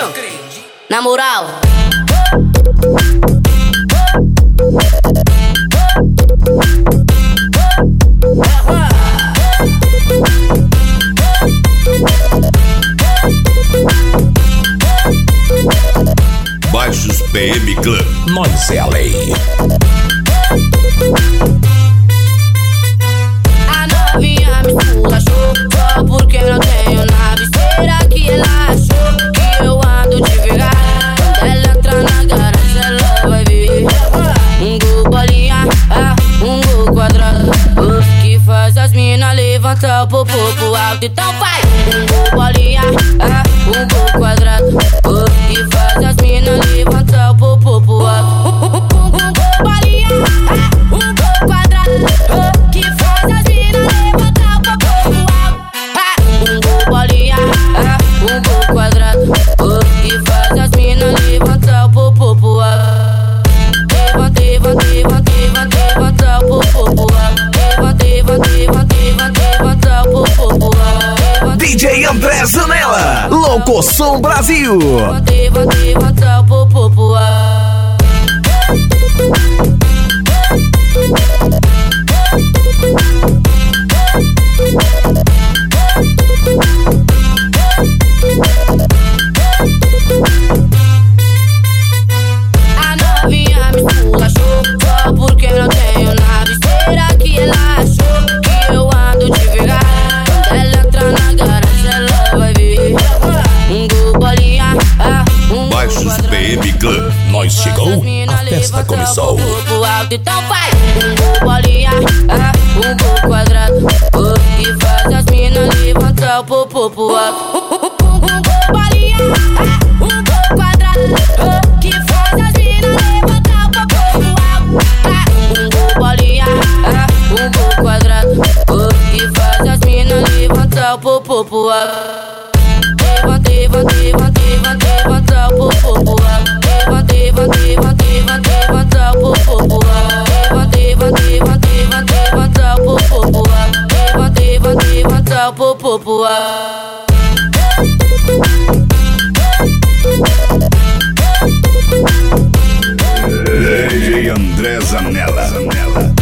Na moral. Baixos PM Club. Nós é a lei. A novinha me esculachou só porque não tenho nave. Será que ela achou que eu ando devagar? Quando ela entrar na garagem ela vai ver um gol bolinha, um gol quadrado, que faz as mina levantar o popô pro alto. Então vai! Um gol bolinha, um gol quadrado, que faz as mina levantar o popô pro alto. Um gol bolinha, um gol quadrado, que faz as mina levantar o popô pro alto. Um gol bolinha, um gol quadrado, que faz as mina levantar o popô pro alto. Levanta o popô pro alto. Levanta o popô pro alto. DJ André Zanella, Locoção Brasil. Levanta o popô pro alto. A novinha me esculachou só porque não tenho nave. Será que ela achou que eu ando devagar? Quando ela entrar na garagem ela vai ver um gol bolinha, um gol Baixos quadrado. PM Club. Nós chegou, a festa começou. Então vai! Um gol bolinha, um gol quadrado, que faz as mina levantar o popô pro alto. Um gol bolinha, um gol quadrado, que faz as mina levantar o popô pro alto. Um gol bolinha, um gol quadrado, que faz as mina levantar o popô pro alto. Levanta o popô pro alto. Levanta o popô pro alto. Levanta o popô pro alto. Levanta o popô pro alto. DJ André Zanella.